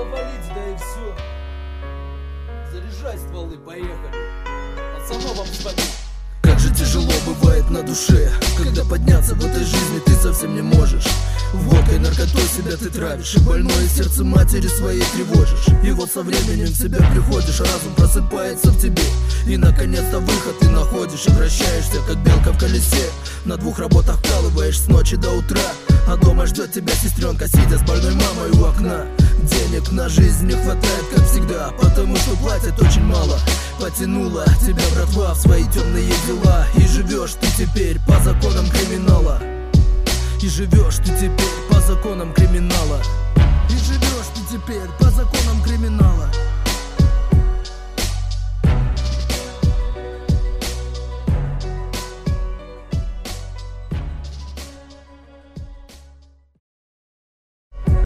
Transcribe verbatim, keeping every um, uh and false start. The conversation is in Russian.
надо валить, да и все. Заряжай стволы, поехали. Пацановым звони. Как же тяжело бывает на душе, когда подняться в этой жизни ты совсем не можешь. Водкой, наркотой себя ты травишь, и больное сердце матери своей тревожишь. И вот со временем в себя приходишь, разум просыпается в тебе, и наконец-то выход ты находишь, и вращаешься, как белка в колесе. На двух работах вкалываешь с ночи до утра, а дома ждет тебя сестренка, сидя с больной мамой у окна. Денег на жизнь не хватает, как всегда, потому что платят очень мало. Потянула тебя братва в свои темные дела, и живешь ты теперь по законам криминала. И живешь ты теперь по законам криминала. И живешь ты теперь по законам криминала.